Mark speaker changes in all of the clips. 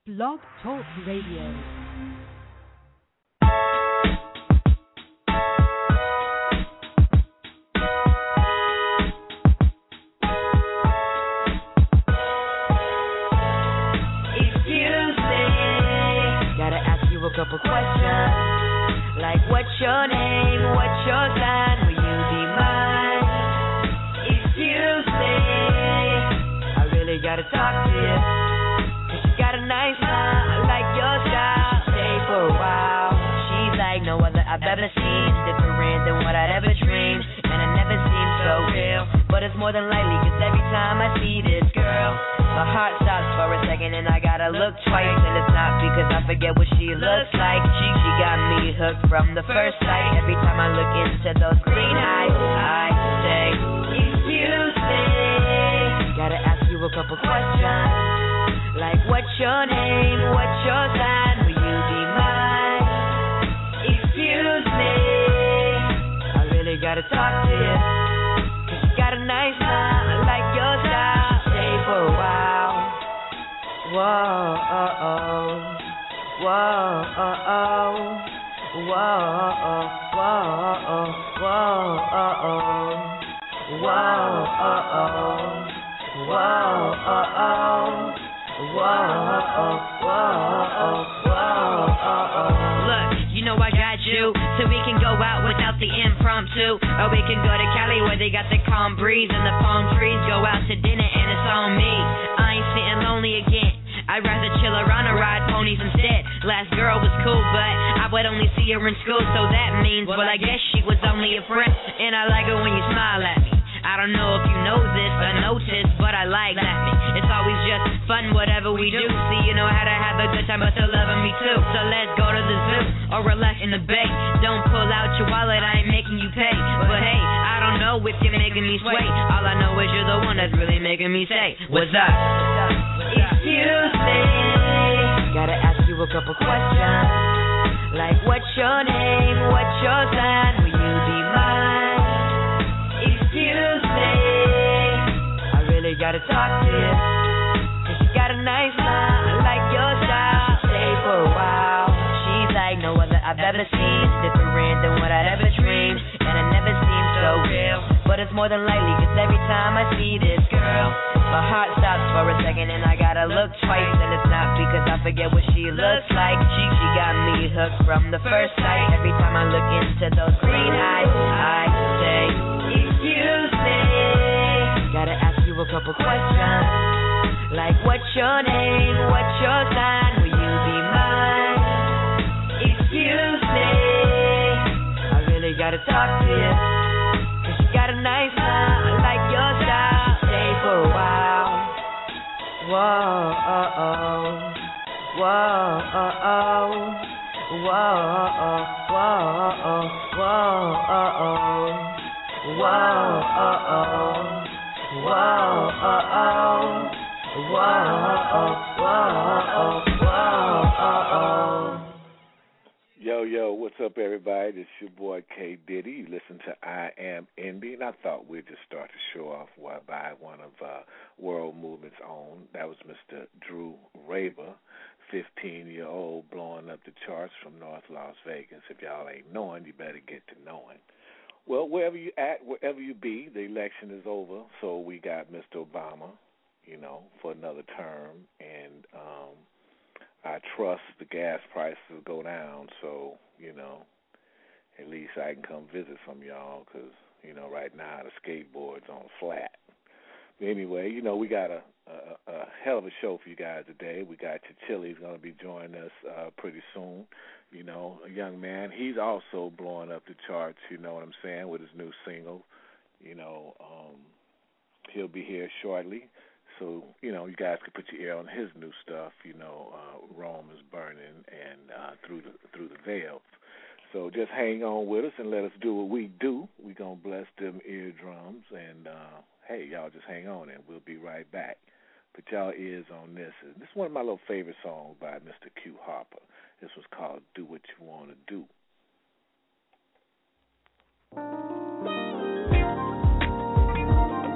Speaker 1: Blog Talk Radio.
Speaker 2: Couple questions, like what's your name, what's your sign, will you be mine? Excuse me, I really gotta talk to you, 'cause you got a nice smile, I like your style, stay for a while. She's like no other I've ever seen, different than what I'd ever dreamed, and it never seems so real, but it's more than likely, 'cause every time I see this girl, my heart stops for a second and I gotta look twice, and it's not because I forget what she looks like. She got me hooked from the first sight. Every time I look into those green eyes, I say, excuse me. Gotta ask you a couple questions, like what's your name, what's your sign, will you be mine? Excuse me, I really gotta talk to you, 'cause you got a nice smile, I like your style, stay for a while. Whoa, oh, oh. Whoa, oh, oh. Whoa, oh, whoa, oh, whoa, oh, oh. Whoa, oh, oh. Whoa, oh, oh. Whoa, oh, whoa, oh. Look, you know I got you, so we can go out without the impromptu, or we can go to Cali where they got the calm breeze and the palm trees. Go out to dinner and it's on me. I ain't sitting lonely again. I'd rather chill around or ride ponies instead. Last girl was cool, but I would only see her in school, so that means, well, I guess she was only a friend. And I like it when you smile at me. I don't know if you know this, I noticed, but I like laughing. It's always just fun, whatever we do. See, you know how to have a good time, but still loving me too. So let's go to the zoo or relax in the bay. Don't pull out your wallet, I ain't making you pay. But hey, I don't know if you're making me sway. All I know is you're the one that's really making me say, what's up? Excuse me. Gotta ask you a couple questions, like what's your name, what's your sign, will you be mine? Excuse me, I really gotta talk to you, 'cause you got a nice smile, I like your style, stay for a while. She's like no other I've ever seen, different than what I'd ever dreamed, and it never seems so real, but it's more than likely, 'cause every time I see this girl, my heart stops for a second and I gotta look twice, and it's not because I forget what she looks like. She got me hooked from the first sight. Every time I look into those green eyes, I say, excuse me. Gotta ask you a couple questions, like what's your name, what's your sign, will you be mine? Excuse me, I really gotta talk to you, 'cause you got a nice smile, I like your style, stay for a while. Whoa, oh, oh. Whoa, oh, oh. Whoa, oh, whoa, oh, whoa, oh, oh. Whoa, oh, oh. Whoa, oh, oh. Whoa, oh, oh.
Speaker 3: Yo, what's up, everybody? This your boy K. Diddy. You listen to I Am Envy, and I thought we'd just start the show off by one of World Movement's own. That was Mr. Drew Raber, 15-year-old, blowing up the charts from North Las Vegas. If y'all ain't knowing, you better get to knowing. Well, wherever you at, wherever you be, the election is over, so we got Mr. Obama, for another term, and I trust the gas prices will go down, so, at least I can come visit some of y'all, because, right now the skateboard's on flat. But anyway, we got a hell of a show for you guys today. We got Chili's going to be joining us pretty soon. A young man. He's also blowing up the charts, you know what I'm saying, with his new single. He'll be here shortly. So, you guys can put your ear on his new stuff, Rome is Burning and Through the Veil. So just hang on with us and let us do what we do. We're going to bless them eardrums. And, hey, y'all just hang on and we'll be right back. Put y'all ears on this. This is one of my little favorite songs by Mr. Q Harper. This was called Do What You Want to Do.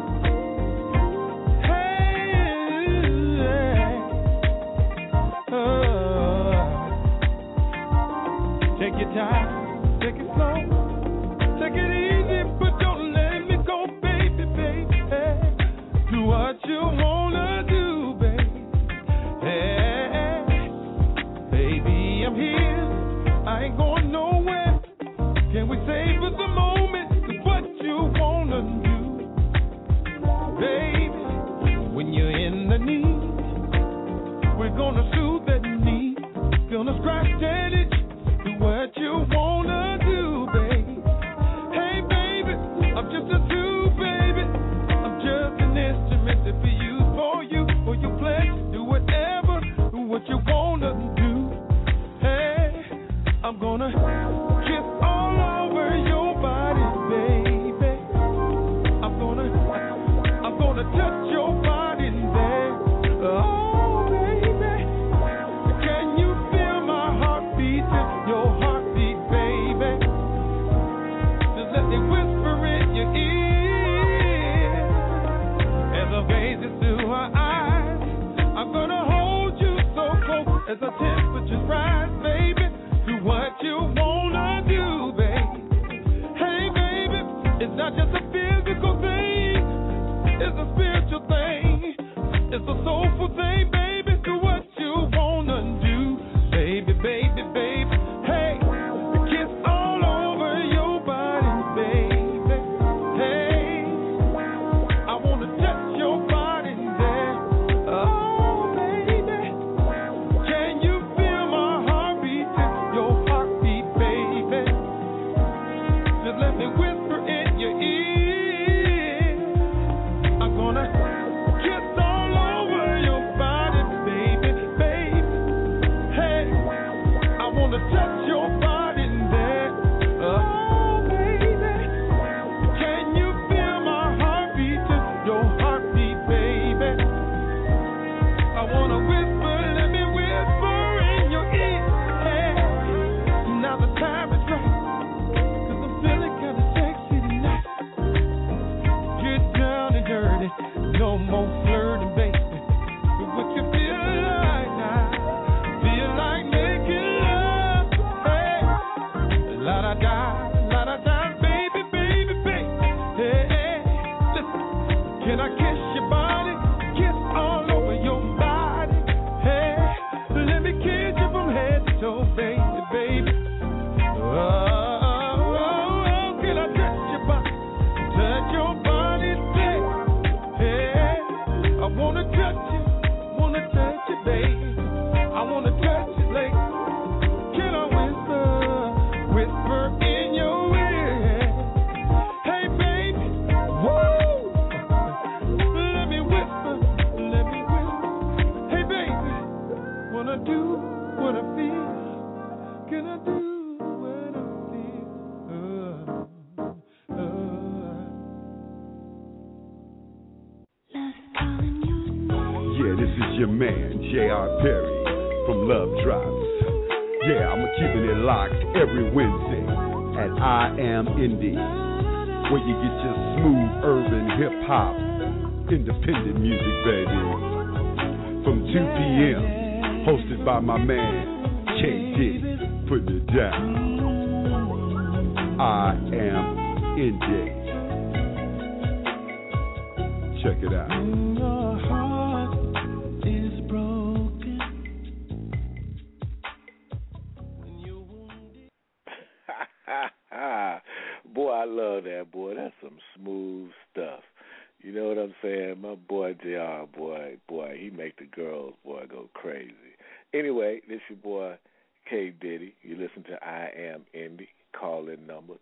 Speaker 4: Hey,
Speaker 1: your time, take it slow, take it easy, but don't let me go, baby, baby. Do what you wanna do, baby. Hey, baby, I'm here, I ain't going nowhere. Can we savor the moment? Do what you wanna do, baby. When you're in the need, we're gonna soothe that need, gonna scratch that itch. Do what you wanna do, baby. Hey, baby, I'm just a tool, baby. I'm just an instrument to be used for you, for your pleasure. Do whatever, do what you wanna do. Hey, I'm gonna kiss all over your body, baby. I'm gonna touch your body there. Oh, baby, can you feel my heartbeat? Your heartbeat, baby. Just let me whisper in your ear as I gaze into her eyes. I'm gonna hold you so close as the temperatures rise, baby. Do what you wanna do, baby. Hey, baby, it's not just a physical thing, it's a spiritual thing, it's a soulful thing, baby. Do what you wanna do, baby, baby, baby. Hey, kiss all over your body, baby. Hey, I wanna touch your body there. Oh, baby, can you feel my heartbeat? Your heartbeat, baby. Just let me whisper in your ear. I'm gonna kiss all over your body, baby, baby. Hey, I wanna touch your body there. Oh, baby, can you feel my heartbeat? Your heartbeat, baby. I wanna whisper, let me whisper in your ear. Hey, now the time is right, 'cause I'm feeling kinda sexy tonight. Get down and dirty, no more flirting, baby. But what you feel like now? Feel like making love, hey. La-da-da, baby, baby, baby. Hey, hey, listen, can I kiss your body? Kiss all over your body. Hey, let me kiss you from head to toe, baby, baby. Oh, can I touch your body? Touch your body, baby. Hey, I wanna touch you, baby. I wanna touch you, lady. Can I whisper in your ear? Hey, baby, woo! Let me whisper. Hey, baby, wanna do what I feel? Can I do what I feel?
Speaker 4: Yeah, this is your man, J.R. Perry, from Love Drops. Yeah, I'm keeping it locked every Wednesday at I Am Indie, where you get your smooth urban hip-hop, independent music, baby. From 2 p.m., hosted by my man, K. Diddy, putting it down. I Am Indie. Check it out.
Speaker 1: Your heart is broken.
Speaker 3: Boy, I love that, boy. That's some smooth stuff. You know what I'm saying? My boy JR, boy, he make the girls, boy, go crazy. Anyway, this your boy K. Diddy. You listen to I Am Indie. Call in number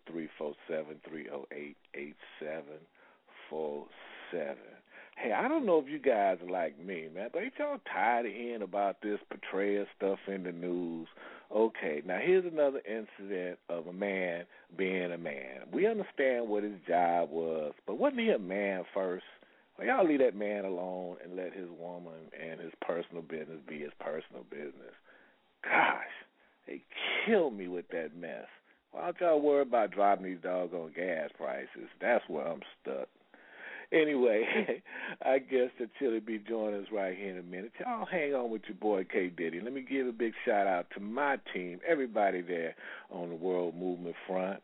Speaker 3: 347-308-8747. Hey, I don't know if you guys are like me, man, but ain't y'all tired of hearing about this portrayal stuff in the news? Okay, now here's another incident of a man being a man. We understand what his job was, but wasn't he a man first? Well, y'all leave that man alone and let his woman and his personal business be his personal business. Gosh, they kill me with that mess. Why don't y'all worry about dropping these doggone gas prices? That's where I'm stuck. Anyway, I guess that Chili be joining us right here in a minute. Y'all hang on with your boy K Diddy. Let me give a big shout out to my team, everybody there on the World Movement front.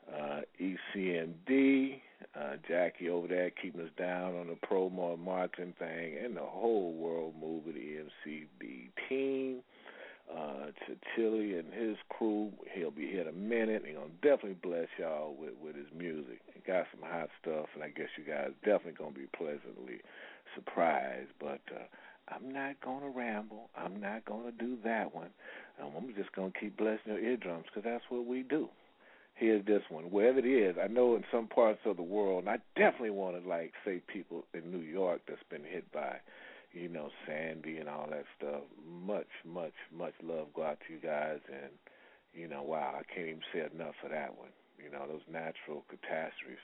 Speaker 3: ECMD, Jackie over there keeping us down on the promo and marketing thing, and the whole World Movement EMCB team. To Chili and his crew, he'll be here in a minute. He's going to definitely bless y'all with his music. He got some hot stuff, and I guess you guys definitely going to be pleasantly surprised. But I'm not going to ramble. I'm not going to do that one. I'm just going to keep blessing your eardrums because that's what we do. Here's this one. Wherever it is, I know in some parts of the world, and I definitely want to, like, say people in New York that's been hit by, you know, Sandy and all that stuff. Much, much, much love go out to you guys. And, you know, wow, I can't even say enough for that one. You know, those natural catastrophes,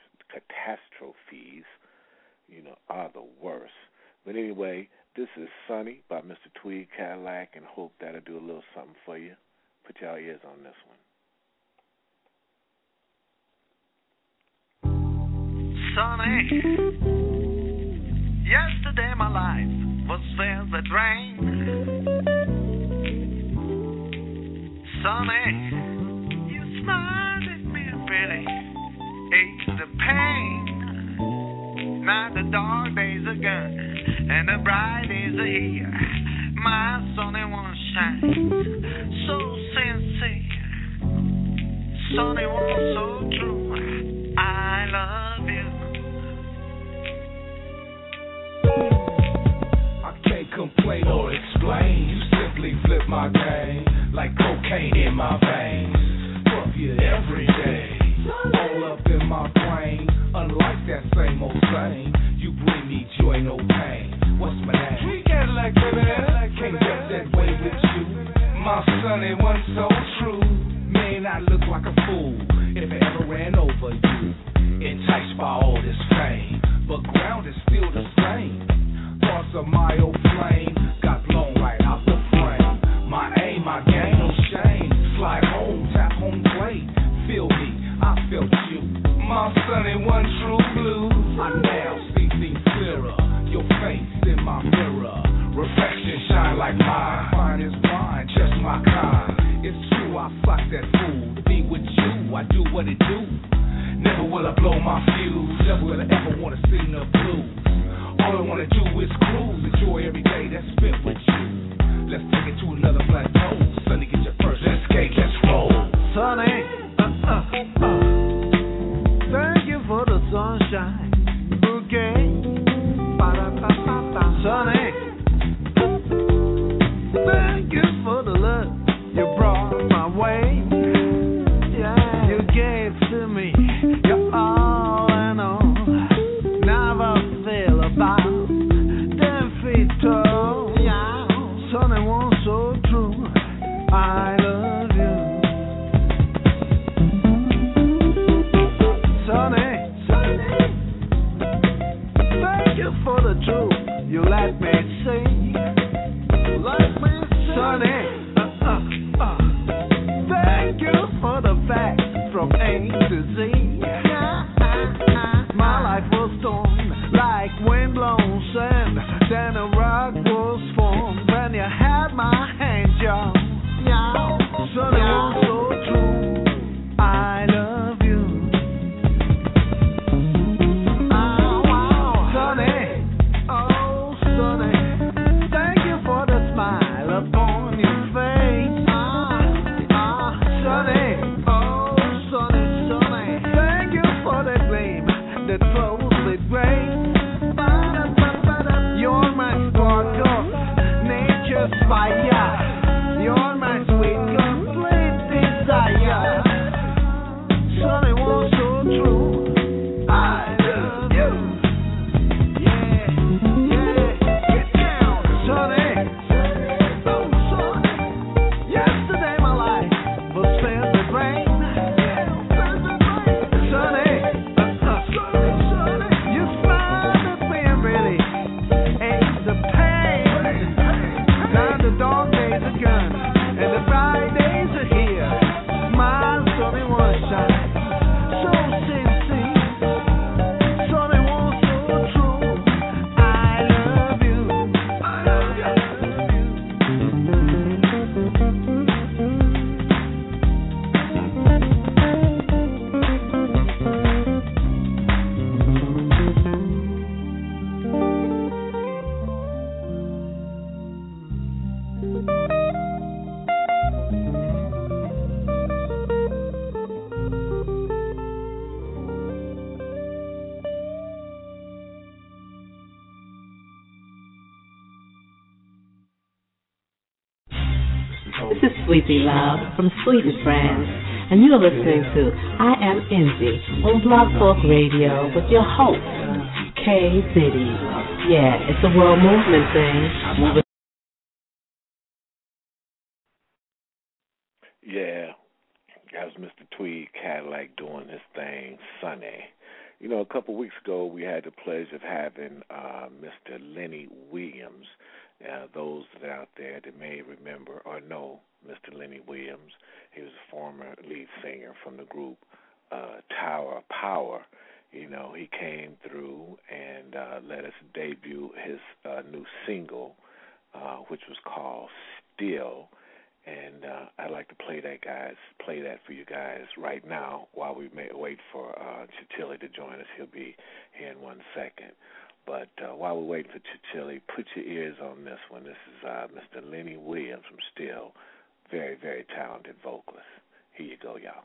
Speaker 3: you know, are the worst. But anyway, this is Sunny by Mr. Tweed Cadillac, and hope that'll do a little something for you. Put y'all ears on this one.
Speaker 5: Sunny, yesterday my life was filled with rain. Sunny, you smiled at me pretty, eased the pain. Now the dark days are gone and the bright days are here. My sunny one shines so sincere, sunny one so true. I love you.
Speaker 6: Complain or explain, you simply flip my game like cocaine in my veins. Fuck you every day, all up in my brain. Unlike that same old saying, you bring me joy, no pain. What's my name? Tweed Cadillac, baby. Can't get that way with you. My sunny one so true. Man, I look like a fool if I ever ran over you. Enticed by all this fame, but ground is still the same. Thoughts of my old flame got blown right out the frame. My aim, my game, no shame. Slide home, tap home plate. Feel me, I felt you. My sunny one true blue. I now see things clearer. Your face in my mirror. Reflection shine like mine. Fine as wine, just my kind. It's true, I fuck that fool. To be with you, I do what it do. Never will I blow my fuse. Never will I ever wanna sing the blues. All I wanna do is cruise, enjoy every day that's spent with you. Let's take it to another plateau. Sunny, get your first, let's skate, let's roll.
Speaker 5: Sunny, thank you for the sunshine bouquet. Sunny, thank you for the love you brought my way. Yeah, you gave to me your all and all. Never feel about 10 feet tall. Yeah. Sunny one so true. I love you. Sunny, thank you for the truth you let me see. Sunny, thank you for the facts from A to Z. My life was torn like wind-blown sand. Then a rock was formed when you had my hand, y'all. Sunny was so true. I love you. Sunny, oh Sunny, thank you for the smile upon your face. Sunny, oh Sunny, thank you for the gleam that flows with grace. You're my sparkle, nature's fire. You're my sweet, complete desire. Sunny was so true. I love you. Yeah, get down, Sunny. Oh, Sunny. Yesterday my life was filled with rain. Sunny, you smiled at me and really ain't the pain. Now the dark days are gone and the bright days are here. My sunny one shine so sincere.
Speaker 7: This is Sweetie Love from Sweet and Friends, and you're listening to I Am Indie on Blog Talk Radio with your host, K. Diddy. Yeah, it's a world movement thing.
Speaker 3: Yeah, that was Mr. Tweed Cadillac doing his thing, Sunny. You know, a couple of weeks ago, we had the pleasure of having Mr. Lenny Williams. Those that out there that may remember or know Mr. Lenny Williams, he was a former lead singer from the group Tower of Power. You know, he came through and let us debut his new single, which was called Still. And I'd like to play that for you guys right now while we may wait for Chichili to join us. He'll be here in 1 second. But while we're waiting for Chichili, put your ears on this one. This is Mr. Lenny Williams from Still. Very, very talented vocalist. Here you go, y'all.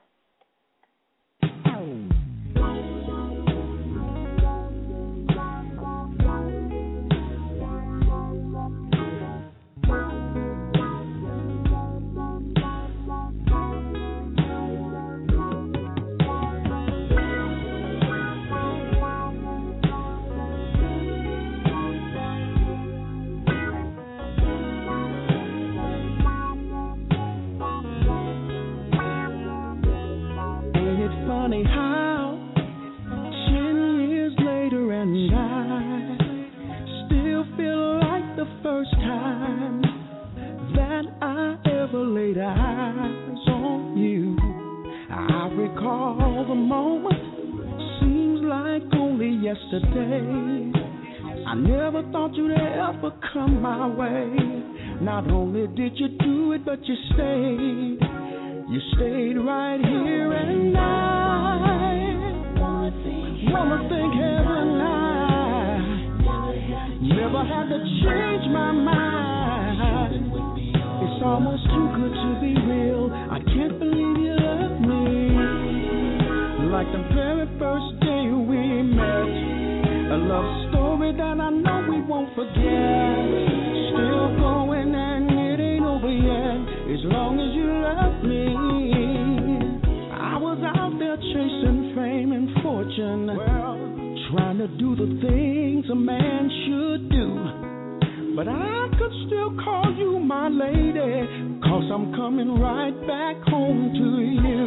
Speaker 1: Funny how 10 years later and I still feel like the first time that I ever laid eyes on you. I recall the moment, seems like only yesterday. I never thought you'd ever come my way. Not only did you do it, but you stayed. You stayed right here, and I wanna thank heaven I never had to change my mind. It's almost too good to be real. I can't believe you love me like the very first day we met. A love story that I know we won't forget. Still going and it ain't over yet. As long as you love me. I was out there chasing fame and fortune, trying to do the things a man should do. But I could still call you my lady, 'cause I'm coming right back home to you.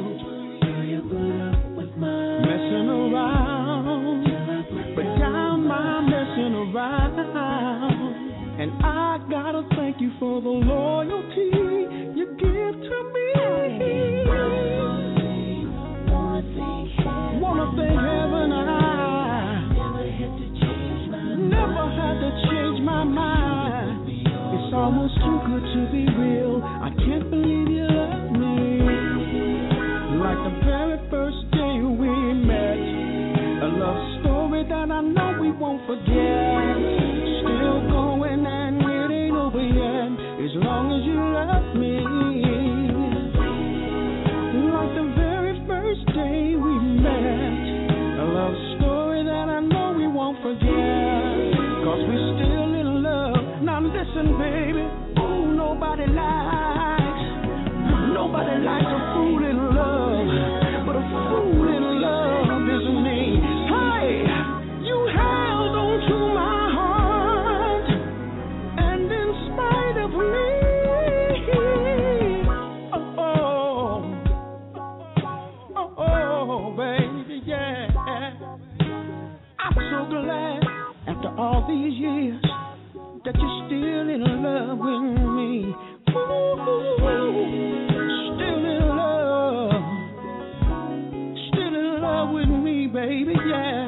Speaker 1: Messing around, but down my messing around. And I gotta thank you for the loyalty you give to me. Wanna thank heaven I never had to change my mind. It's almost too good to be real. I can't believe you love me like the very first day we met. A love story that I know we won't forget. Still going and it ain't over yet. As long as you love me like the very first day we met. A love story that I know we won't forget. 'Cause we're still in love. Now listen, baby. Ooh, nobody likes a fool in love. But a fool in love is me. Hey, you held on to my heart, and in spite of me, baby, yeah. I'm so glad after all these years that you're still in love with me. Ooh, still in love with me, baby, yeah.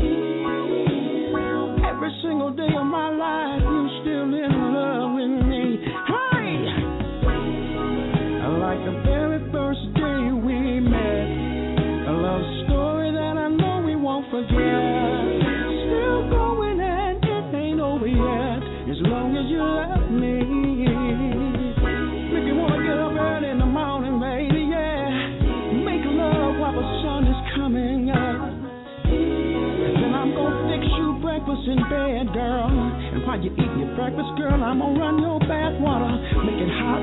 Speaker 1: Every single day of my life, you're still in love with me. Hey, like the very first day we met. A love story that I know we won't forget. Still going and it ain't over yet. As long as you love me. Make you wanna get up early in the morning, baby, yeah. Make love while the sun is coming up. Then I'm gonna fix you breakfast in bed, girl. And while you eat your breakfast, girl, I'm gonna run your bath water. Make it hot and bubbly.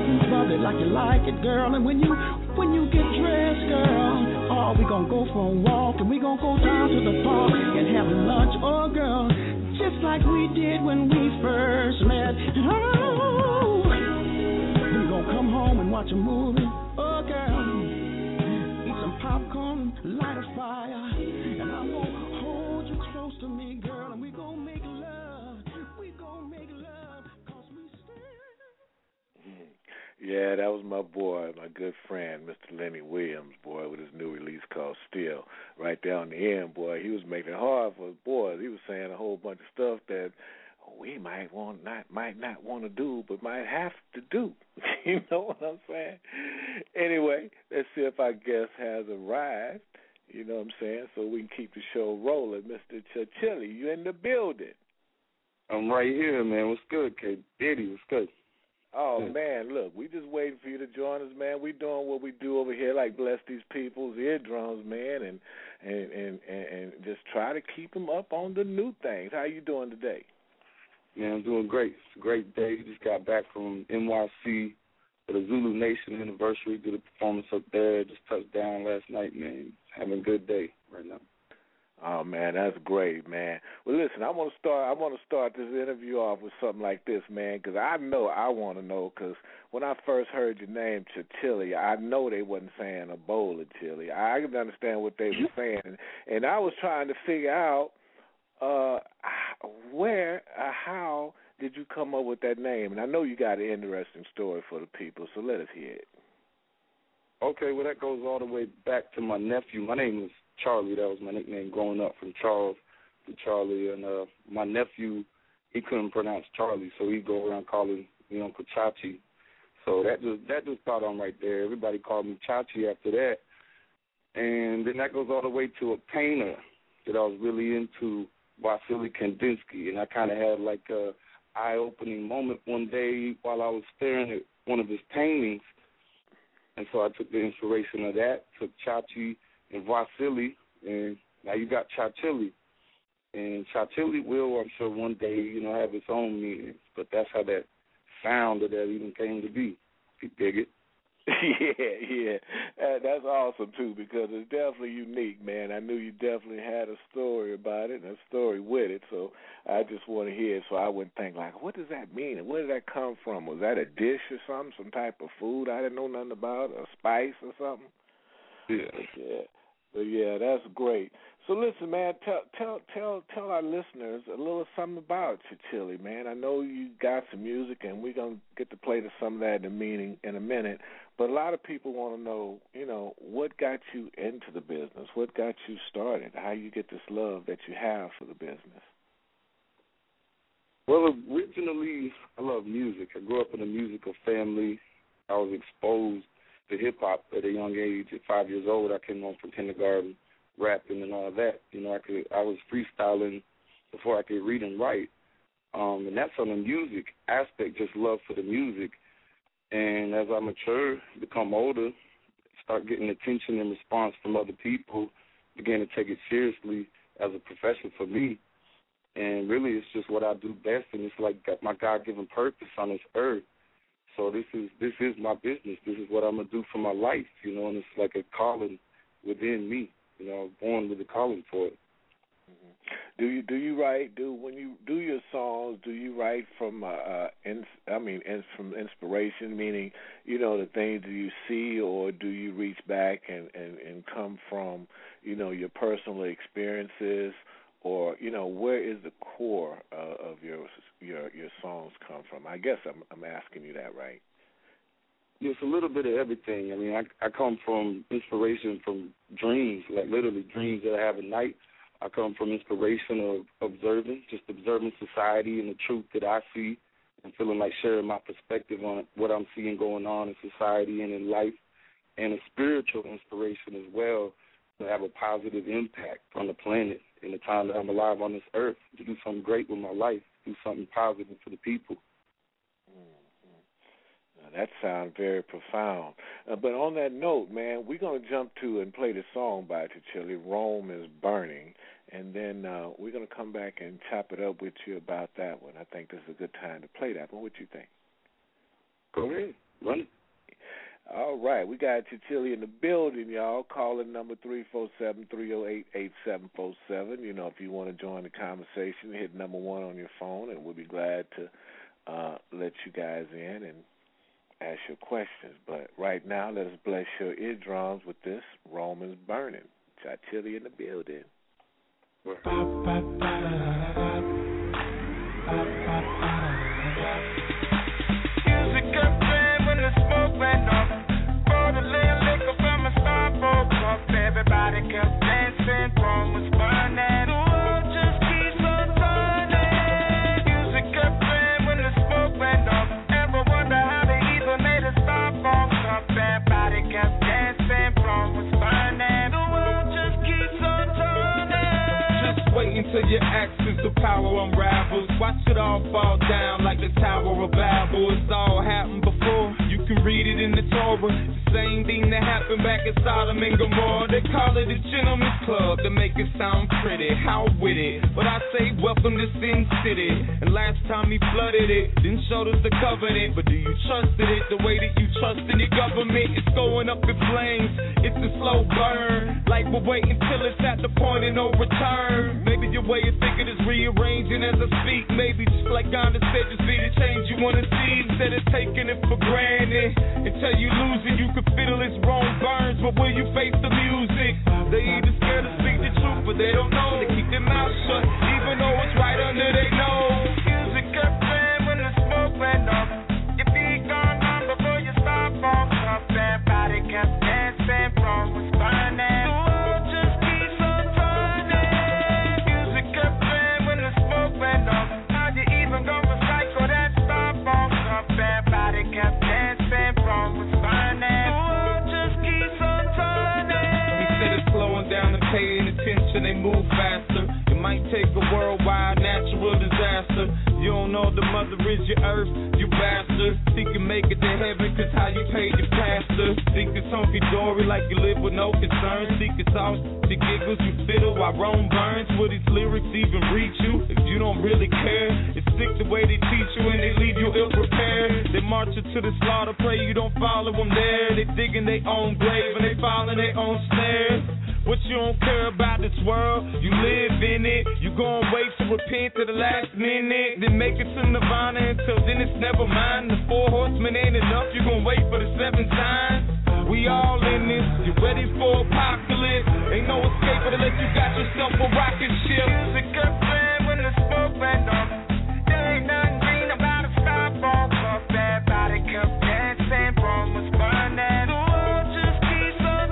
Speaker 8: it like you like it, girl. And when you get dressed, girl, oh, we gonna go for a walk and we gonna go down to the park and have lunch, oh, girl, just like we did when we first met. Oh, we gonna come home and watch a movie, oh, girl, eat some popcorn, light a fire, and I'm gonna hold you close to me, girl, and we gonna make love. We gonna make love, 'cause we still.
Speaker 3: Yeah, that was my boy, my good friend, Mr. Lenny Williams, boy, with his new release called Still. Right there on the end, boy, he was making it hard for us boys. He was saying a whole bunch of stuff that we might not want to do, but might have to do. You know what I'm saying? Anyway, let's see if our guest has arrived. You know what I'm saying? So we can keep the show rolling. Mr. Chichili, you in the building?
Speaker 9: I'm right here, man. What's good, K? Diddy, what's good?
Speaker 3: Oh, man, look, we just waiting for you to join us, man. We doing what we do over here, like bless these people's eardrums, man, and just try to keep them up on the new things. How you doing today?
Speaker 9: Man, I'm doing great. It's a great day. Just got back from NYC for the Zulu Nation anniversary. Did a performance up there. Just touched down last night, man. Having a good day right now.
Speaker 3: Oh, man, that's great, man. Well, listen, I want to start this interview off with something like this, man, because I want to know, because when I first heard your name, Chichili, I know they wasn't saying a bowl of chili. I could understand what they were saying, and I was trying to figure out how did you come up with that name? And I know you got an interesting story for the people, so let us hear it.
Speaker 9: Okay, well, that goes all the way back to my nephew. My name was Charlie. That was my nickname growing up, from Charles to Charlie. And my nephew, he couldn't pronounce Charlie, so he'd go around calling me Uncle Chachi. So that just caught on right there. Everybody called me Chachi after that. And then that goes all the way to a painter that I was really into, Vasily Kandinsky. And I kind of had like a eye-opening moment one day while I was staring at one of his paintings. And so I took the inspiration of that, took Chachi and Vasily, and now you got Chichili. And Chichili will, I'm sure, one day, have its own meaning. But that's how that sound of that even came to be. You dig it?
Speaker 3: Yeah. That's awesome, too, because it's definitely unique, man. I knew you definitely had a story about it and a story with it, so I just want to hear it so I wouldn't think, like, what does that mean and where did that come from? Was that a dish or something, some type of food I didn't know nothing about, a spice or something?
Speaker 9: Yeah.
Speaker 3: But yeah, that's great. So listen, man, tell our listeners a little something about Chichili, man. I know you got some music, and we're gonna get to play some of that in a minute. But a lot of people want to know, what got you into the business, what got you started, how you get this love that you have for the business.
Speaker 9: Well, originally, I love music. I grew up in a musical family. I was exposed to hip-hop at a young age. At 5 years old, I came home from kindergarten, rapping and all that. I was freestyling before I could read and write. And that's on the music aspect, just love for the music. And as I mature, become older, start getting attention and response from other people, began to take it seriously as a profession for me. And really, it's just what I do best, and it's like my God-given purpose on this earth. So this is my business. This is what I'm gonna do for my life, and it's like a calling within me. I was born with a calling for it.
Speaker 3: Mm-hmm. Do you write? When you do your songs, do you write from from inspiration, meaning the things you see, or do you reach back and come from your personal experiences, or where is the core of your songs come from? I guess I'm asking you that, right?
Speaker 9: It's a little bit of everything. I mean, I come from inspiration from dreams, like literally dreams that I have at night. I come from inspiration of observing society and the truth that I see, and feeling like sharing my perspective on what I'm seeing going on in society and in life, and a spiritual inspiration as well, to have a positive impact on the planet in the time that I'm alive on this earth, to do something great with my life, do something positive for the people.
Speaker 3: That sounds very profound. But on that note, man, we're going to jump to and play the song by Chichili, Rome is Burning, and then we're going to come back and chop it up with you about that one. I think this is a good time to play that one. What you think?
Speaker 9: Go ahead. Run it.
Speaker 3: right. We got Chichili in the building, y'all. Calling number 347-308-8747. You know, if you want to join the conversation, hit number 1 on your phone, and we'll be glad to let you guys in and ask your questions. But right now, let us bless your eardrums with this Rome is Burning. Chichili in the building.
Speaker 5: Music up there when the smoke went up. Poured a little liquor from a styrofoam cup. Everybody kept dancing, Rome was burning. The world just keeps on turning. Music up there when the smoke went up. Ever wonder how they even made a styrofoam cup? Everybody kept dancing, Rome was burning. The world just keeps on turning.
Speaker 6: Just wait until your axis of power unravels. Watch it all fall down like the Tower of Babel. It's all happened before. You can read it in the Torah. The same thing that happened back in Sodom and Gomorrah. They call it a gentleman's club to make it sound pretty. How witty. But I say welcome to Sin City. And last time he flooded it, then showed us the covenant. But do you trust in it the way that you trust in your government? It's going up in flames. It's a slow burn. Like we're waiting till it's at the point of no return. Maybe your way of thinking is rearranging as I speak. Maybe just like Gandhi said, just be the change you want to see instead of taking it for granted. Until you lose it, you can feel it's wrong burns, but will you face the music? They either scared to speak the truth, but they don't know. They keep their mouths shut, even though it's right under their nose.
Speaker 5: Music up there when the smoke went up. Your feet gone on before you start falling up. Everybody kept dancing, Rome was burning. The world just keeps on turning. Music up there when the smoke went up. How'd you even go recycle that styrofoam cup? Everybody kept dancing, Rome was burning. The world just keeps on turning.
Speaker 6: Instead of slowing down and paying attention, they move faster. It might take a worldwide natural disaster. You don't know the mother is your earth, you bastard. Think you make it to heaven, cause how you paid your pastor. Think it's hunky-dory like you live with no concerns. Think it's all the giggles you fiddle while Rome burns. Will these lyrics even reach you if you don't really care? It's sick the way they teach you and they leave you ill-prepared. They march you to the slaughter, pray you don't follow them there. They digging their own grave and they following their own snares. What you don't care about this world, you live in it. You gon' wait to repent to the last minute, then make it to Nirvana. Until then it's never mind. The 4 horsemen ain't enough, you gon' wait for the 7 signs. We all in this, you ready for apocalypse. Ain't no escape unless you got yourself a rocket ship.
Speaker 5: Music up there when the smoke went up. There ain't nothing green about a styrofoam cup. Everybody kept dancing, Rome was burning. The world just keeps on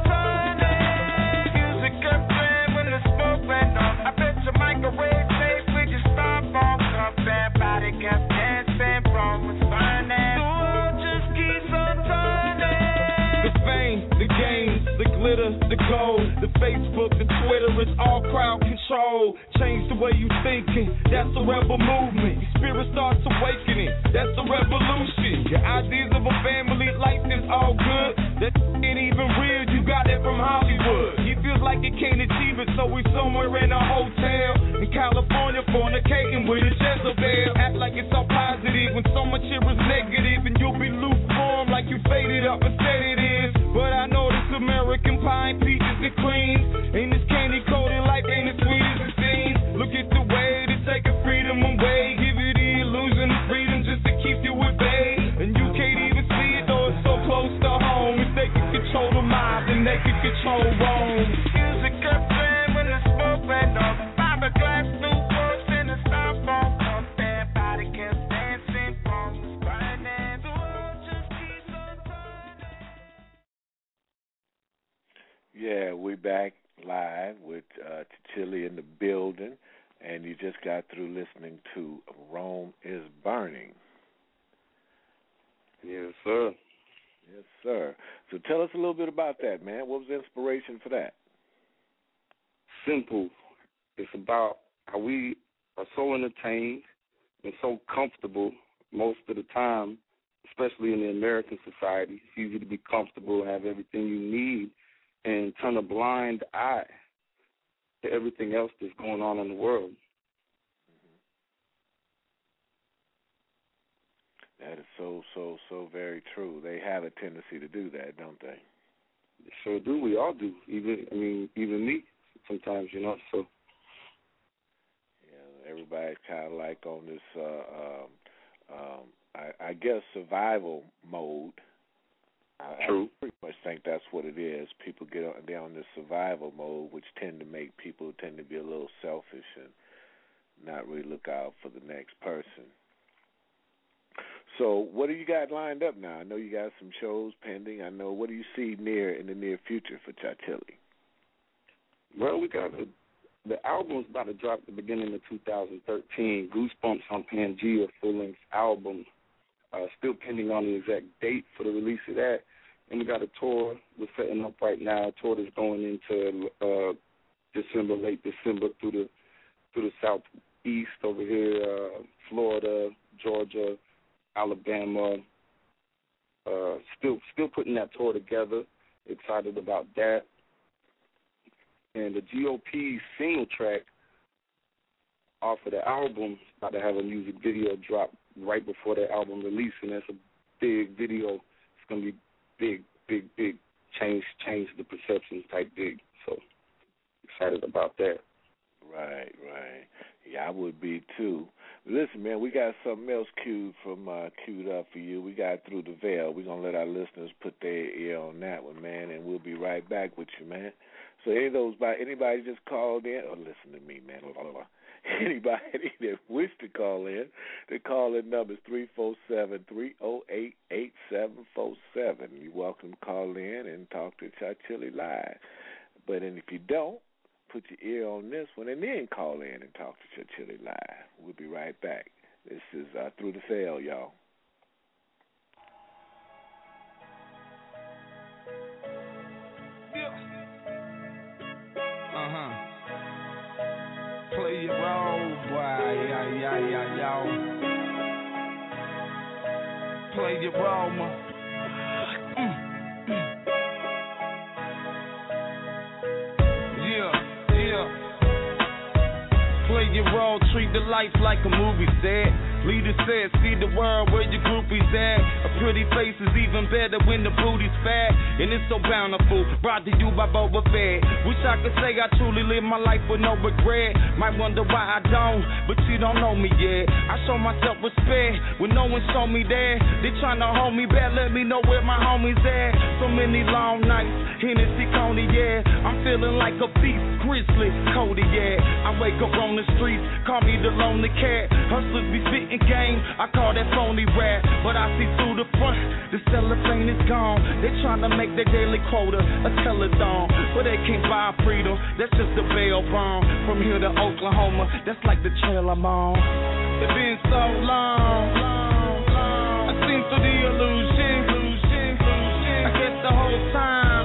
Speaker 5: turning. Music up there when the smoke went up. I bet your microwave safe with your styrofoam cup. Everybody kept dancing, Rome was burning. The world just keeps on turning.
Speaker 6: The fame, the games, the glitter, the gold, the Facebook, the Twitter, it's all crowd control. Change the way you thinking, that's the rebel movement. Your spirit starts awakening, that's the revolution. Your ideas of a family life is all good. That ain't even real, you got it from Hollywood. He feels like he can't achieve it, so he's somewhere in a hotel in California fornicating with a Jezebel. Act like it's all positive when so much here is negative, and you'll be lukewarm like you faded up instead it is. But I know this American pie, peaches and cream, and this candy coated life ain't as sweet as it seems. Look at the way they take a freedom away, give you the illusion of freedom just to keep you at bay. And you can't even see it though it's so close to home. If they can control the mob, then they can control Rome.
Speaker 5: Music up there when the smoke went up. Fiberglass Newports in the styrofoam cup. Everybody kept dancing, Rome was burning. The world just keeps on turning.
Speaker 3: Yeah, we back live with Chichili in the building, and you just got through listening to Rome is Burning.
Speaker 9: Yes, sir.
Speaker 3: Yes, sir. So tell us a little bit about that, man. What was the inspiration for that?
Speaker 9: Simple. It's about how we are so entertained and so comfortable most of the time, especially in the American society. It's easy to be comfortable and have everything you need and turn a blind eye to everything else that's going on in the world.
Speaker 3: That is so very true. They have a tendency to do that, don't they?
Speaker 9: Sure do. We all do. Even me sometimes, So
Speaker 3: yeah, everybody's kind of like on this, I guess, survival mode.
Speaker 9: True.
Speaker 3: I pretty much think that's what it is. People they're on this survival mode, which tend to make people tend to be a little selfish and not really look out for the next person. So what do you got lined up now? I know you got some shows pending. I know. What do you see in the near future for Chachili?
Speaker 9: Well, we got the album's about to drop at the beginning of 2013. Goosebumps on Pangea, full-length album. Still pending on the exact date for the release of that. And we got a tour we're setting up right now. A tour that's going into December, late December, through the southeast over here, Florida, Georgia, Alabama. Still putting that tour together. Excited about that. And the GOP single track off of the album is about to have a music video drop right before the album release, and that's a big video. It's gonna be big change the perception type big. So excited about that.
Speaker 3: Right. Yeah, I would be too. Listen, man, we got something else queued up for you. We got Through the Veil. We're gonna let our listeners put their ear on that one, man, and we'll be right back with you, man. So anybody just called in or listen to me, man. Anybody that wish to call in, the call-in number is 347-308-8747. You're welcome to call in and talk to Chachili live. But if you don't, put your ear on this one and then call in and talk to Chachili live. We'll be right back. This is Through the Veil, y'all.
Speaker 6: Play your role, boy, yo. Play your role, man. Play your role, treat the life like a movie set. Leader said, see the world where your groupies at. A pretty face is even better when the booty's fat. And it's so bountiful, brought to you by Boba Fett. Wish I could say I truly live my life with no regret. Might wonder why I don't, but you don't know me yet. I show myself respect when no one show me that. They tryna hold me back, let me know where my homies at. So many long nights, Hennessy Coney, yeah. I'm feeling like a beast, grizzly, Cody, yeah. I wake up on the streets, call me the lonely cat. Hustlers be spitting game, I call that phony rap. But I see through the front, the cellophane is gone. They tryna make their daily quota a telethon, but they can't buy freedom, that's just a bail bond. From here to Oklahoma, that's like the trail I'm on. It's been so long, I seen through the illusion. I guess the whole time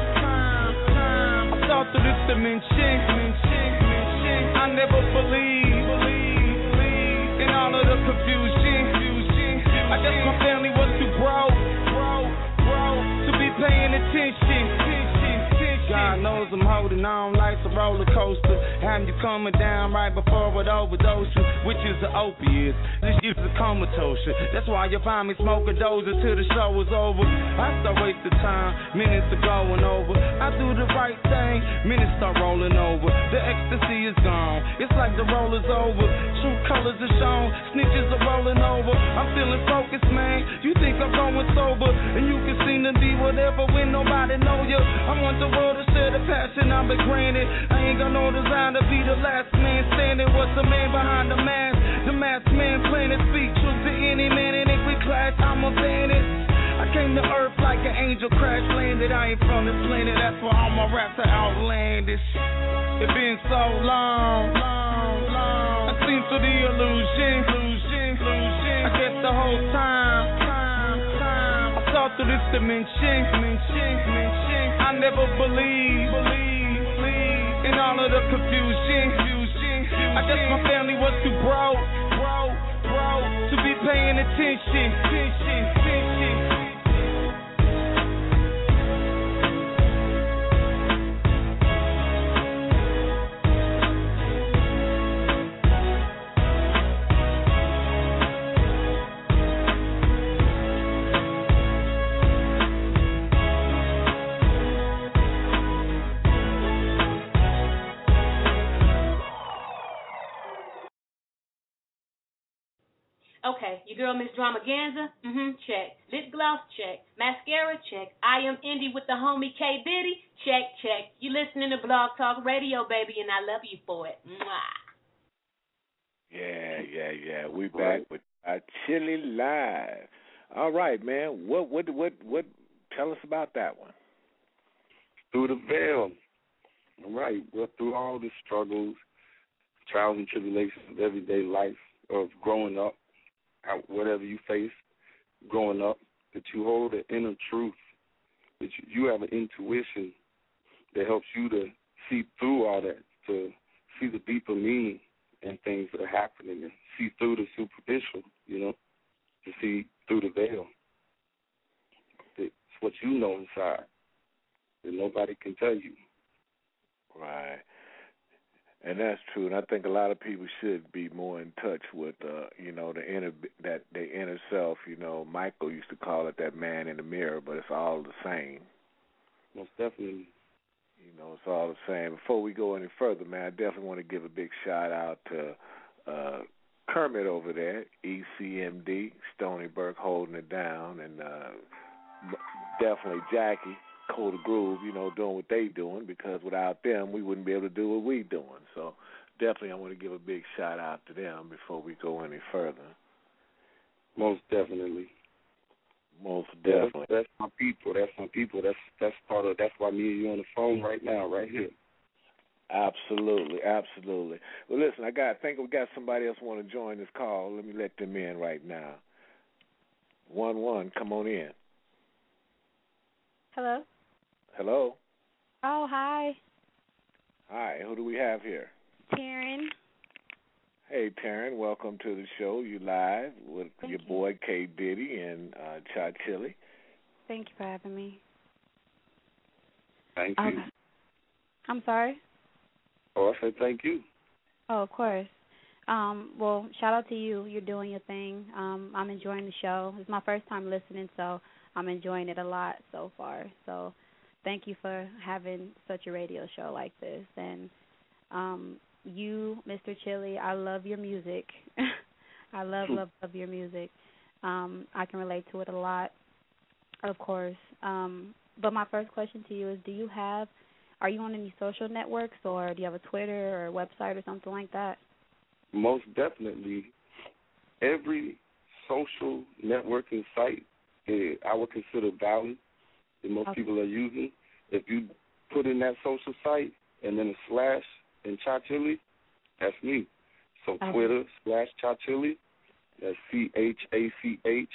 Speaker 6: I saw through this dimension. I never believed in all of the confusion. I guess my family was too broke to be paying attention. God knows I'm holding on like a roller coaster. Having you coming down right before it overdoses, which is the opiate. This is a comatose. That's why you find me smoking dozes till the show is over. I start wasting time, minutes are going over. I do the right thing, minutes start rolling over. The ecstasy is gone, it's like the roll is over. True colors are shown, snitches are rolling over. I'm feeling focused, man. You think I'm going sober, and you can seem to be whatever when nobody know you. I want the world to share the passion I've been granted. I ain't got no desire to be the last man standing. What's the man behind the mask? The masked man planted, speak truth to any man, and if we clash, I'm a bandit. I came to earth like an angel crash landed. I ain't from this planet, that's why all my raps are outlandish. It's been so long, I seen through the illusion. I guess the whole time I saw through this dimension. I never believed in all of the confusion. I guess my family was too broke to be paying attention.
Speaker 10: Okay, your girl Miss Dramaganza, check. Lip gloss, check. Mascara, check. I am Indie with the homie K Diddy, check. You listening to Blog Talk Radio, baby, and I love you for it. Mwah.
Speaker 3: Yeah. We back with Chili Live. All right, man. What? Tell us about that one.
Speaker 9: Through the Veil. All right. Well, through all the struggles, trials and tribulations of everyday life, of growing up, whatever you face growing up, that you hold an inner truth, that you have an intuition that helps you to see through all that, to see the deeper meaning and things that are happening, and see through the superficial, to see through the veil. It's what you know inside that nobody can tell you.
Speaker 3: Right. And that's true, and I think a lot of people should be more in touch with, the inner self. Michael used to call it that man in the mirror, but it's all the same.
Speaker 9: Most definitely.
Speaker 3: It's all the same. Before we go any further, man, I definitely want to give a big shout out to Kermit over there, ECMD, Stony Burke holding it down, and definitely Jackie, Coda Groove, doing what they doing, because without them, we wouldn't be able to do what we doing. So definitely I want to give a big shout out to them before we go any further.
Speaker 9: Most definitely.
Speaker 3: Most definitely.
Speaker 9: That's my people. That's part of. That's why me and you on the phone right now, right here.
Speaker 3: Absolutely. Well, listen, I think we got somebody else want to join this call. Let me let them in right now. 1-1, come on in.
Speaker 11: Hello.
Speaker 3: Hello.
Speaker 11: Oh, hi.
Speaker 3: Hi. Who do we have here?
Speaker 11: Taryn.
Speaker 3: Hey, Taryn. Welcome to the show. You live with your boy K Diddy and Cha Chili.
Speaker 11: Thank you for having me.
Speaker 9: Thank you.
Speaker 11: I'm sorry?
Speaker 9: Oh, I said thank you.
Speaker 11: Oh, of course. Well, shout out to you. You're doing your thing. I'm enjoying the show. It's my first time listening, so I'm enjoying it a lot so far. So thank you for having such a radio show like this. And you, Mr. Chili, I love your music. I love your music. I can relate to it a lot, of course. But my first question to you is, are you on any social networks, or do you have a Twitter or a website or something like that?
Speaker 9: Most definitely. Every social networking site I would consider valid that most people are using. If you put in that social site and then a slash in Cha Chili, that's me. So Twitter /Cha Chili, that's CHACHILLIE,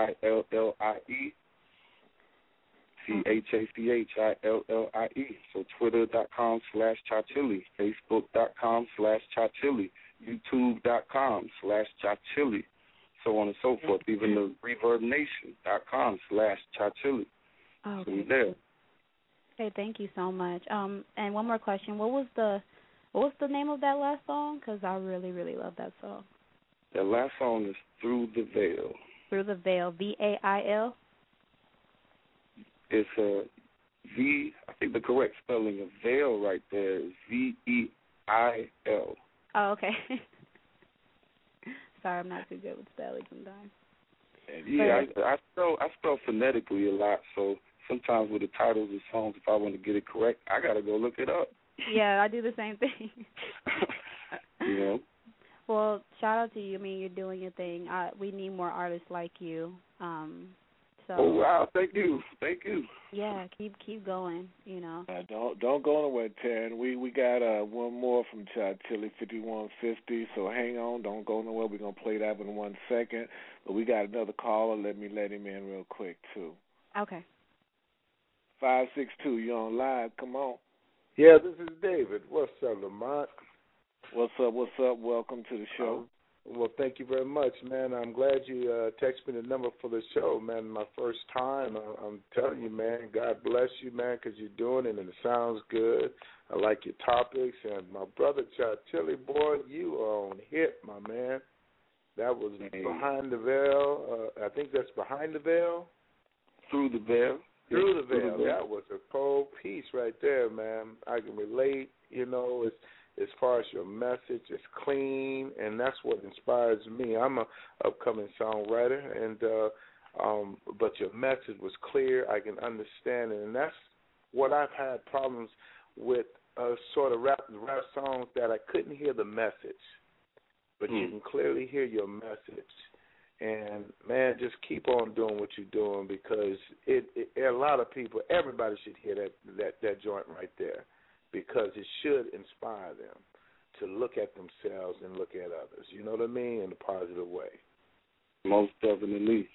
Speaker 9: CHACHILLIE. So Twitter.com/Cha Chili, Facebook.com/Cha Chili, YouTube.com/Cha Chili, so on and so forth. Even the ReverbNation.com/Cha Chili.
Speaker 11: Oh,
Speaker 9: okay. So there.
Speaker 11: Okay, thank you so much. And one more question: What was the name of that last song? Because I really, really love that song.
Speaker 9: That last song is Through the Veil.
Speaker 11: Through the Veil, VAIL.
Speaker 9: It's a V. I think the correct spelling of veil right there is VEIL.
Speaker 11: Oh, okay. Sorry, I'm not too good with spelling sometimes.
Speaker 9: Yeah, I spell phonetically a lot, so sometimes with the titles of songs, if I want to get it correct, I got to go look it up.
Speaker 11: Yeah, I do the same thing.
Speaker 9: You know?
Speaker 11: Well, shout out to you. I mean, you're doing your thing. We need more artists like you.
Speaker 9: Oh, wow. Thank you.
Speaker 11: Yeah, keep going, you know.
Speaker 3: Don't go anywhere, Taryn. We got one more from Cha Chili, 5150, so hang on. Don't go nowhere. We're going to play that in 1 second. But we got another caller. Let me let him in real quick, too.
Speaker 11: Okay.
Speaker 3: 562, you're on live. Come on.
Speaker 12: Yeah, this is David. What's up, Lamont?
Speaker 3: What's up? Welcome to the show.
Speaker 12: Well, thank you very much, man. I'm glad you texted me the number for the show, man. My first time. I'm telling you, man, God bless you, man, because you're doing it, and it sounds good. I like your topics. And my brother, Cha Chili, boy, you are on hit, my man. That was Behind the Veil. I think that's Behind the Veil.
Speaker 9: Through the Veil.
Speaker 12: Through the Veil. That was a cold piece right there, man. I can relate. You know, as far as your message, it's clean, and that's what inspires me. I'm a upcoming songwriter, and but your message was clear. I can understand it, and that's what I've had problems with. Sort of rap songs that I couldn't hear the message, but you can clearly hear your message. And man, just keep on doing what you're doing, because a lot of people, everybody should hear that joint right there, because it should inspire them to look at themselves and look at others. You know what I mean? In a positive way.
Speaker 9: Most definitely.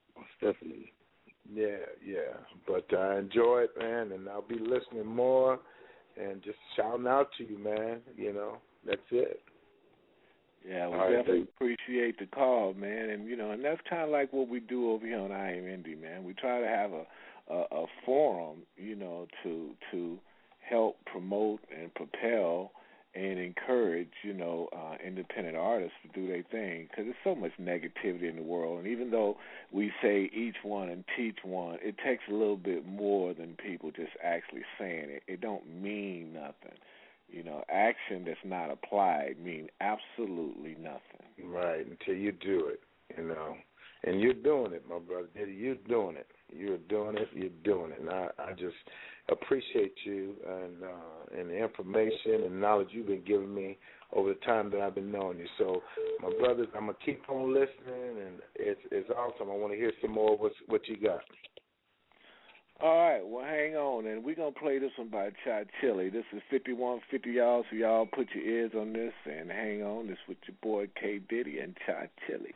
Speaker 12: Yeah. But I enjoy it, man, and I'll be listening more. And just shouting out to you, man. You know, that's it.
Speaker 3: Yeah, we definitely appreciate the call, man. And, and that's kind of like what we do over here on I Am Indie, man. We try to have a forum, to help promote and propel and encourage, independent artists to do their thing, because there's so much negativity in the world. And even though we say each one and teach one, it takes a little bit more than people just actually saying it. It don't mean nothing. Action that's not applied mean absolutely nothing.
Speaker 12: Right, until you do it, And you're doing it, my brother. You're doing it. You're doing it. And I just appreciate you and the information and knowledge you've been giving me over the time that I've been knowing you. So, my brothers, I'm going to keep on listening, and it's awesome. I want to hear some more of what you got.
Speaker 3: All right, well, hang on, and we're going to play this one by Chai Chili. This is 5150, y'all, so y'all put your ears on this and hang on. This with your boy K. Diddy and Chai Chili.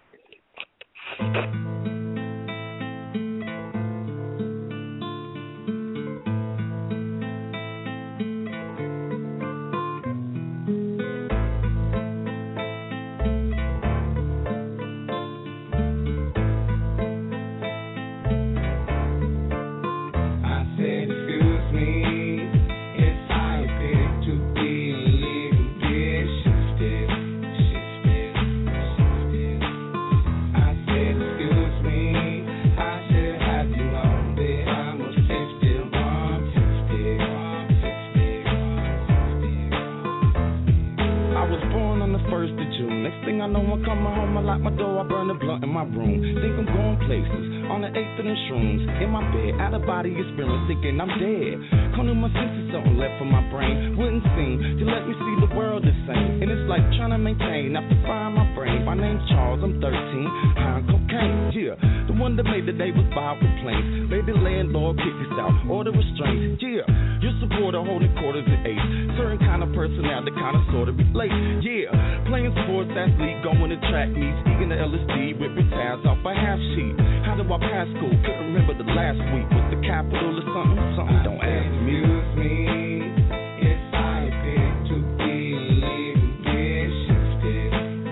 Speaker 13: Experience thinking I'm dead. Come to my senses, something left from my brain. Wouldn't seem to let me see the world the same. And it's like trying to maintain after firing my brain. My name's Charles, I'm 13, high on cocaine. Yeah, the one that made the day was filed complaints. Baby landlord kicked us out, order restraints. Yeah, your supporter holding quarters and eights. Certain kind of personality, kind of sort of relate. Yeah, playing sports, athlete, going to track meets, eating the LSD, ripping tabs off a half sheet. How do I pass school? Couldn't remember the last week. Was the capital or something? Don't ask me. Excuse me if I appear to be a little bit shifted.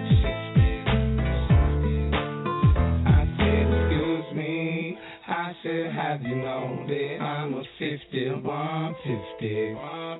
Speaker 13: I said, excuse me, I should have you know that I'm a 150.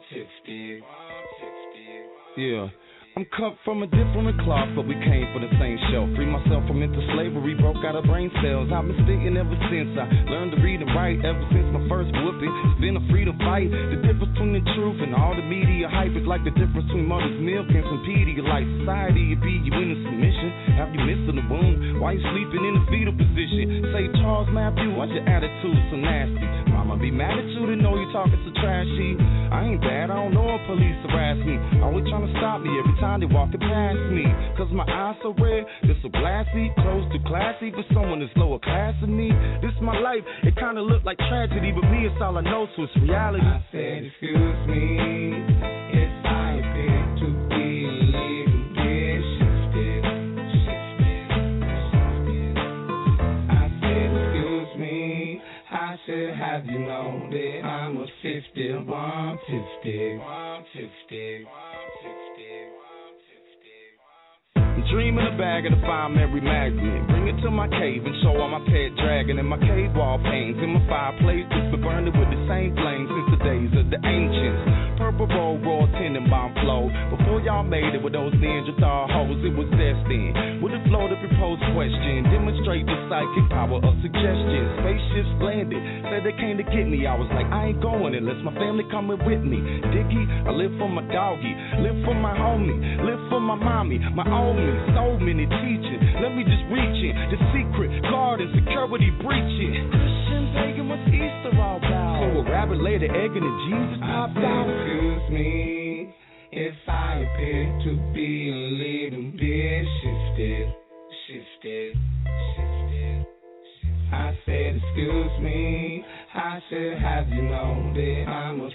Speaker 13: Yeah. I'm cut from a different cloth, but we came from the same shelf. Free myself from into slavery, broke out of brain cells. I've been spitting ever since I learned to read and write. Ever since my first whooping, it's been a freedom fight. The difference between the truth and all the media hype is like the difference between mother's milk and some Pedialyte. Society, it be you in a submission. Have you missing the womb? Why you sleeping in the fetal position? Say, Charles Matthew, why's your attitude so nasty? Mama be mad at you to know you talking so trashy. I ain't bad, I don't know if police harass me. Always trying to stop me every time they walking past me. Cause my eyes so red, they're so glassy. Close to classy for someone that's lower class than me. This my life, it kinda look like tragedy, but me it's all I know, so it's reality. I said, excuse me if I appear to be a little bit shifted. I said, excuse me, I should have you know that I'm a 150. I'm dreaming a bag of the fine Mary Magdalene. Bring it to my cave and show all my pet dragon and my cave wall paintings. In my fireplace, it's been burning with the same flame since the days of the ancients. Purple Super Bowl, Raw Tenenbaum flow. Before y'all made it with those Neanderthal hoes, it was destined. With the flow to propose question, demonstrate the psychic power of suggestion. Spaceships landed, said they came to get me. I was like, I ain't going unless my family coming with me. Diggy, I live for my doggy, live for my homie, live for my mommy, my old me. So many teaching, let me just reach in. The secret, guard and security breaching. Christian pagan, what's Easter all about? So a rabbit laid an egg and a Jesus popped out.
Speaker 6: Excuse me if I appear to be a little bit shifted. I said, excuse me, I should have you know that I'm a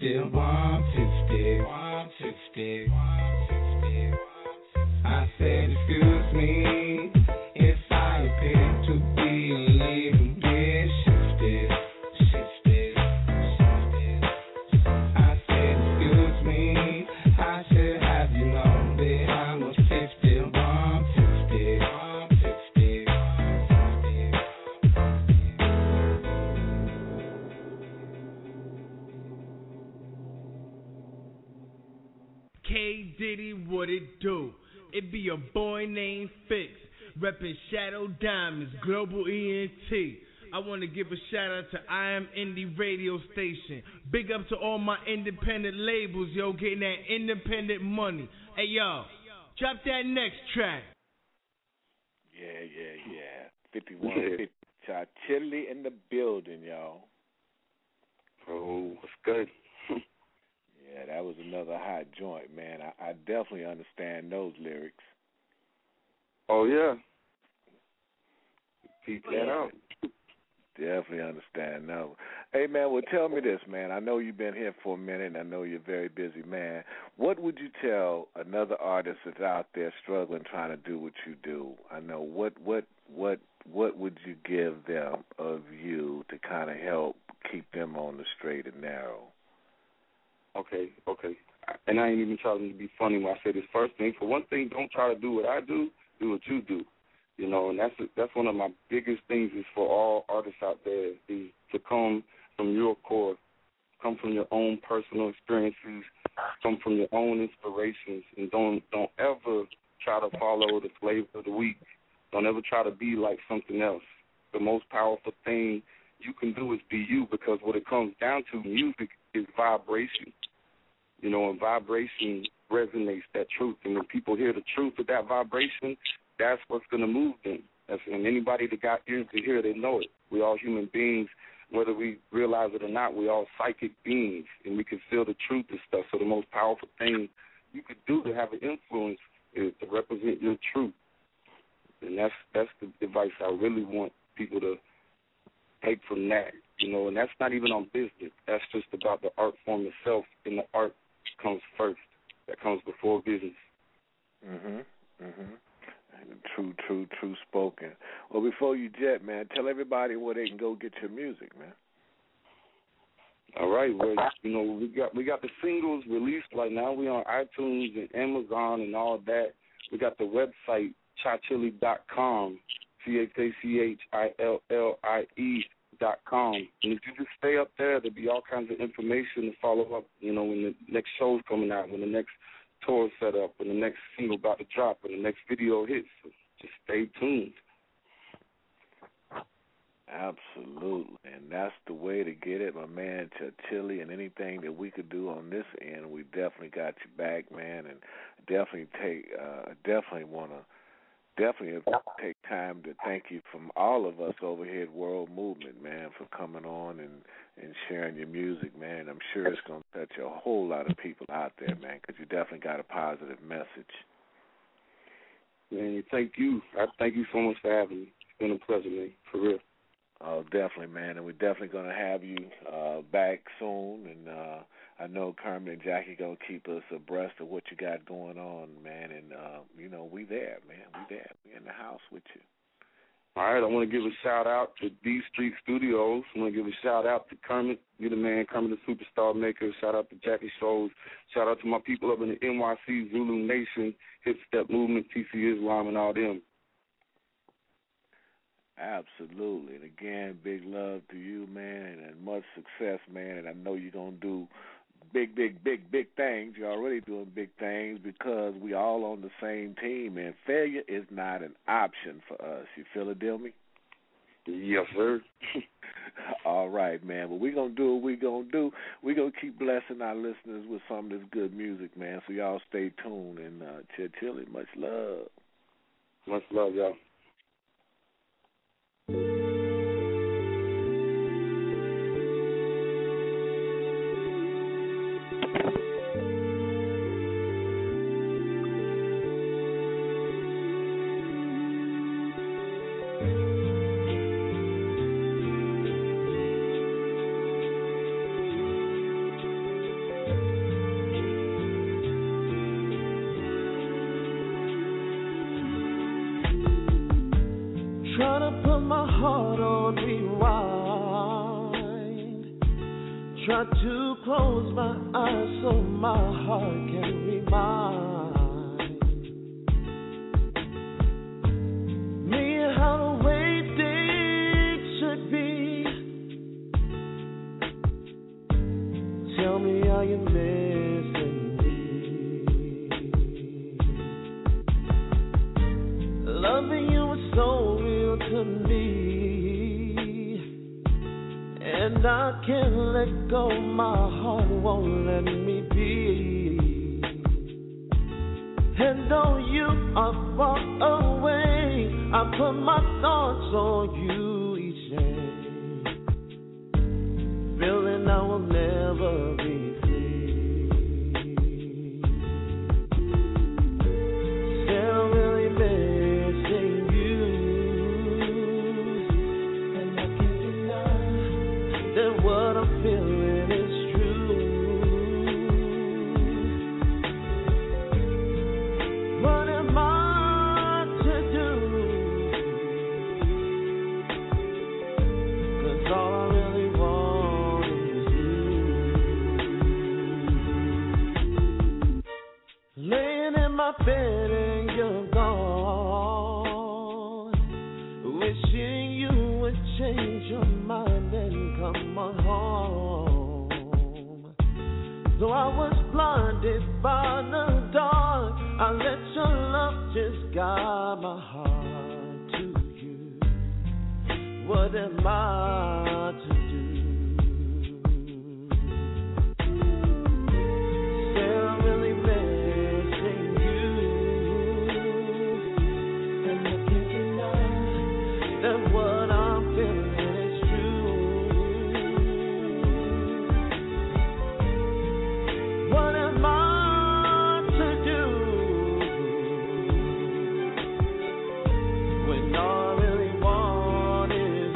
Speaker 6: 150. I said, excuse me if I appear to be a little bit shifted. I said, excuse me, I should have you know that I'm a 150.
Speaker 14: K Diddy, what it do? It be a boy named Fix, reppin' Shadow Diamonds, Global ENT. I want to give a shout out to I Am Indie Radio Station. Big up to all my independent labels, yo, getting that independent money. Hey, yo, drop that next track.
Speaker 3: Yeah. 5150 Chili in the building, y'all.
Speaker 9: Oh, what's good?
Speaker 3: Yeah, that was another hot joint, man. I definitely understand those lyrics.
Speaker 9: Oh, yeah. Keep that out.
Speaker 3: Definitely understand. No. Hey, man, well, tell me this, man. I know you've been here for a minute, and I know you're a very busy man. What would you tell another artist that's out there struggling trying to do what you do? I know, what would you give them of you to kind of help keep them on the straight and narrow?
Speaker 9: Okay. And I ain't even trying to be funny when I say this first thing. For one thing, don't try to do what I do what you do. You know, and that's one of my biggest things is for all artists out there is to come from your core, come from your own personal experiences, come from your own inspirations, and don't ever try to follow the flavor of the week. Don't ever try to be like something else. The most powerful thing you can do is be you, because what it comes down to, music is vibration. You know, and vibration resonates that truth. And when people hear the truth of that vibration, that's what's going to move them. And anybody that got ears to hear, they know it. We all human beings, whether we realize it or not, we all psychic beings, and we can feel the truth and stuff. So the most powerful thing you could do to have an influence is to represent your truth. And that's the advice I really want people to take from that. You know, and that's not even on business. That's just about the art form itself, and the art comes first. That comes before business.
Speaker 3: True spoken. Well, before you jet, man, tell everybody where they can go get your music, man.
Speaker 9: All right. Well, you know, we got the singles released right now. We on iTunes and Amazon and all that. We got the website chachilli.com, CHACHILLIE.com. And if you just stay up there, there'll be all kinds of information to follow up. You know, when the next show's coming out, when the next tour set up, when the next single about to drop, when the next video hits. So just stay tuned.
Speaker 3: Absolutely, and that's the way to get it, my man. Chili, and anything that we could do on this end, we definitely got you back, man. And definitely take time to thank you from all of us over here at World Movement, man, for coming on and sharing your music, man. I'm sure it's going to touch a whole lot of people out there, man, because you definitely got a positive message.
Speaker 9: Man, thank you. I thank you so much for having me. It's been a pleasure, man, for real.
Speaker 3: Oh, definitely, man, and we're definitely going to have you back soon, and I know Kermit and Jackie going to keep us abreast of what you got going on, man, and, you know, we there, man. We there. We in the house with you.
Speaker 9: All right, I want to give a shout-out to D Street Studios. I want to give a shout-out to Kermit, you the man, Kermit the Superstar Maker. Shout-out to Jackie Shows. Shout-out to my people up in the NYC, Zulu Nation, Hip Step Movement, TC Islam, and all them.
Speaker 3: Absolutely. And, again, big love to you, man, and much success, man, and I know you're going to do big things. You're already doing big things because we all on the same team, and failure is not an option for us. You feel it, Dilmy?
Speaker 9: Yes, sir.
Speaker 3: All right, man. Well, we're going to do what we're going to do. We're going to keep blessing our listeners with some of this good music, man. So y'all stay tuned. And Chili, much love.
Speaker 9: Much love, y'all.
Speaker 1: Try to close my eyes so my heart can remind me how the way things should be. Tell me, are you missing me? Loving you is so real to me, and I can't let go, my heart won't let me be. And though you are far away, I put my thoughts on you each day, feeling I will never be free. Still I'm really missing you, and I can't deny that what I'm feeling is true. What am I to do? 'Cause all I really want is you. Laying in my bed and you're gone, wishing you would change your mind and come on home. Though I was blinded by the dark, I let your love just guide my heart to you. What am I to do? Still I'm really missing you, and I can't deny that what I'm feeling is true. What am I to do when all I really want is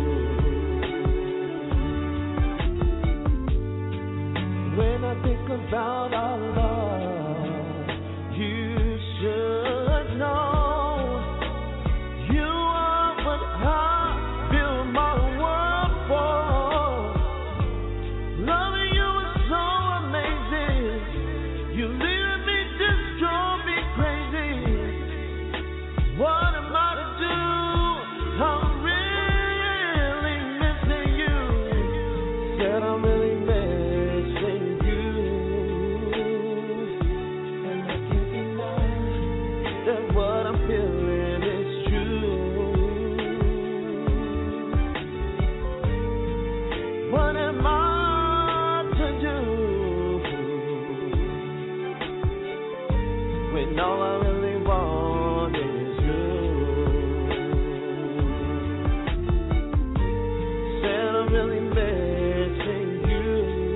Speaker 1: you? When I think about our love, you should know you are what I build my world for. Loving you is so amazing. You leave me just drove me crazy. What am I to do? I'm really missing you. Said I'm really missing you, and I can't deny that what I'm feeling is true. What am I to do when all I really want is you? Said I'm really missing you,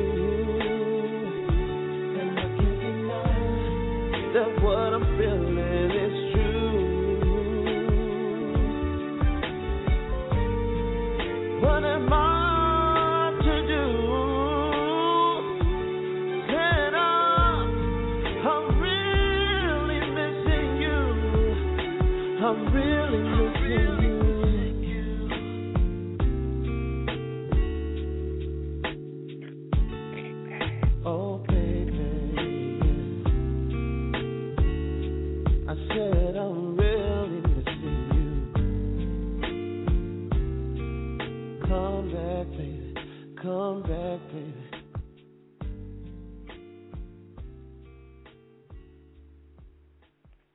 Speaker 1: and I can't deny that what I'm feeling is true. What am I to do? Said I'm really missing you. I'm really missing you. Oh, baby, I said I'm really missing you. Come back, baby. Come back, baby.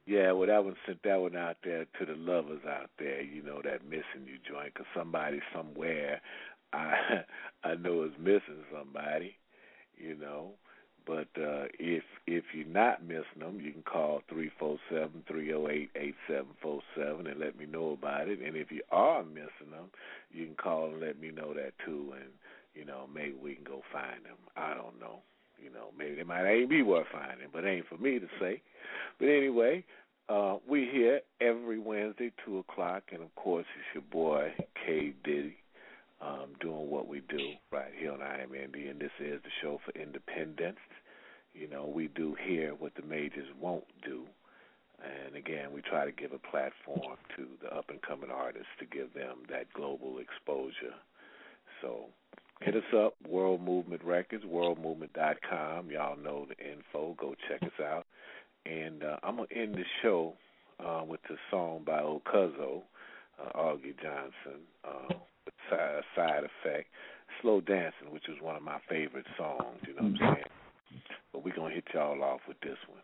Speaker 3: Yeah, well, that one sent that one out there to the lovers out there, you know, that missing you joint, because somebody somewhere I know is missing somebody, you know. But if you're not missing them, you can call 347-308-8747 and let me know about it. And if you are missing them, you can call and let me know that too, and, you know, maybe we can go find them. I don't know. You know, maybe they might ain't be worth finding, but it ain't for me to say. But anyway, we here every Wednesday, 2 o'clock, and, of course, it's your boy, K. Diddy, doing what we do right here on I Am Indy, and this is the show for independence. You know, we do here what the majors won't do. And, again, we try to give a platform to the up-and-coming artists to give them that global exposure. So hit us up, World Movement Records, worldmovement.com. Y'all know the info. Go check us out. And I'm going to end the show with a song by Okuzzo, Augie Johnson, with Side Effect, Slow Dancing, which is one of my favorite songs, you know what I'm saying? But we're going to hit y'all off with this one.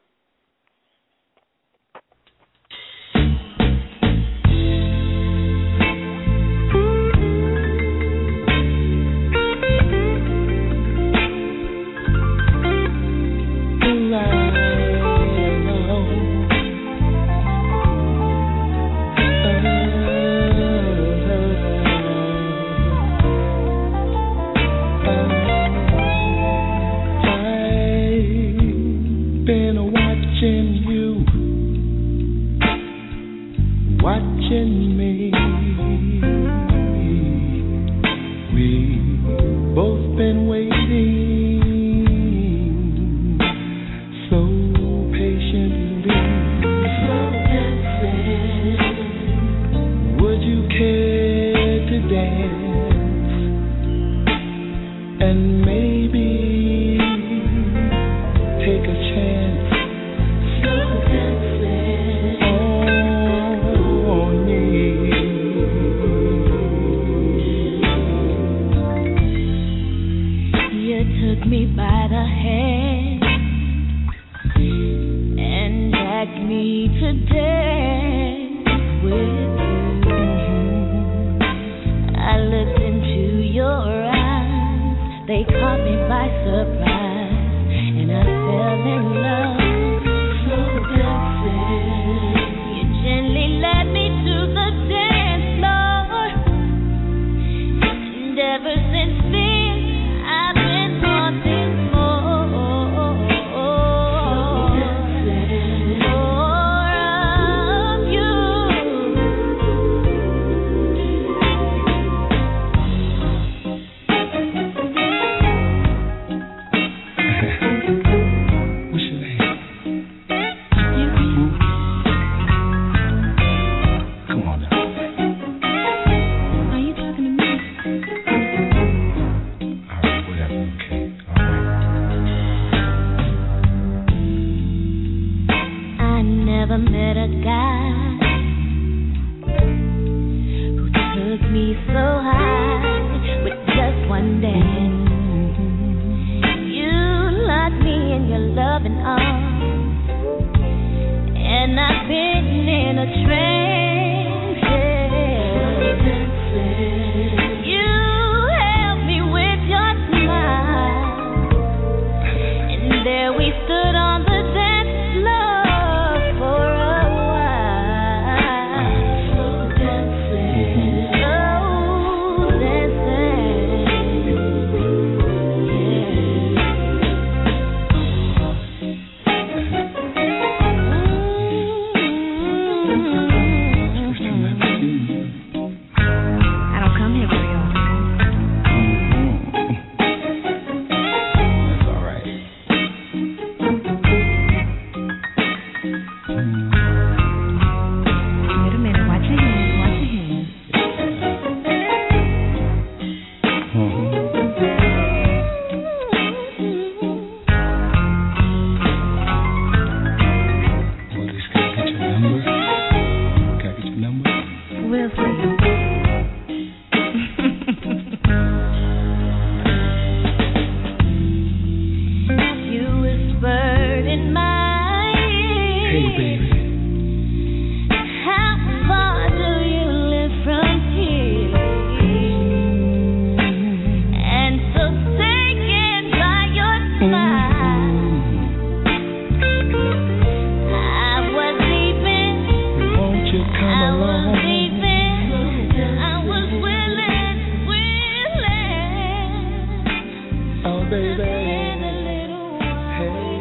Speaker 8: baby. Hey.